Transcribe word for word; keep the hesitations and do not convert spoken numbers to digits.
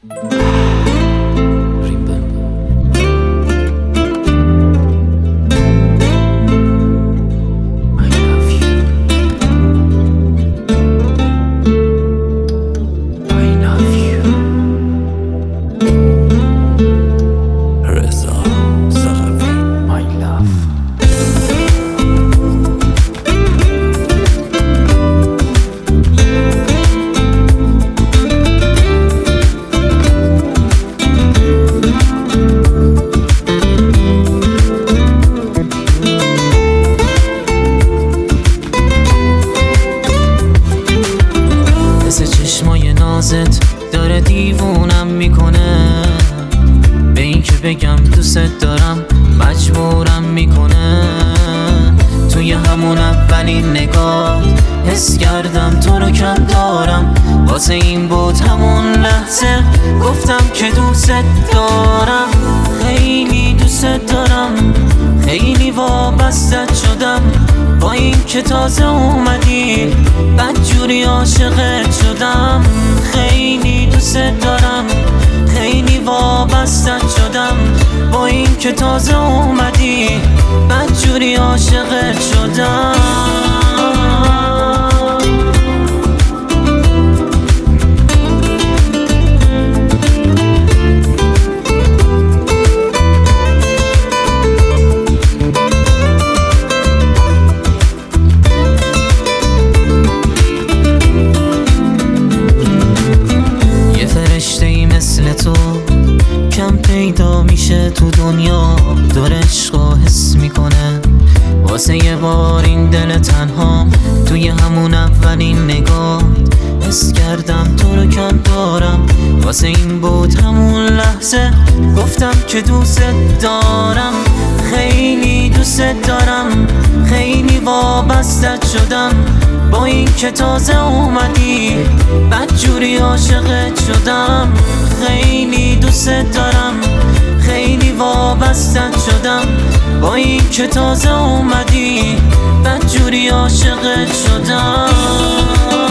چشمای نازت داره دیوونم میکنه، به این که بگم دوست دارم مجبورم میکنه. توی همون اولین نگاه حس کردم تو رو کم دارم، واسه این بود همون لحظه گفتم که دوست دارم. خیلی دوست دارم، خیلی وابستت شدم، با این که تازه اومدی بدجوری عاشقت شدم. خیلی دوست دارم، خیلی وابستت شدم، با این که تازه اومدی بدجوری عاشقت شدم. تو کم پیدا میشه تو دنیا، دور عشقا حس میکنه. واسه یه بار این دل تنها توی همون اولین نگاه حس کردم تو رو کم دارم، واسه این بود همون لحظه گفتم که دوست دارم. خیلی دوست دارم، خیلی وابستت شدم، با این که تازه اومدی بدجوری عاشقت شدم. خیلی دوست دارم، خیلی وابستت شدم، با این که تازه اومدی بدجوری عاشقت شدم.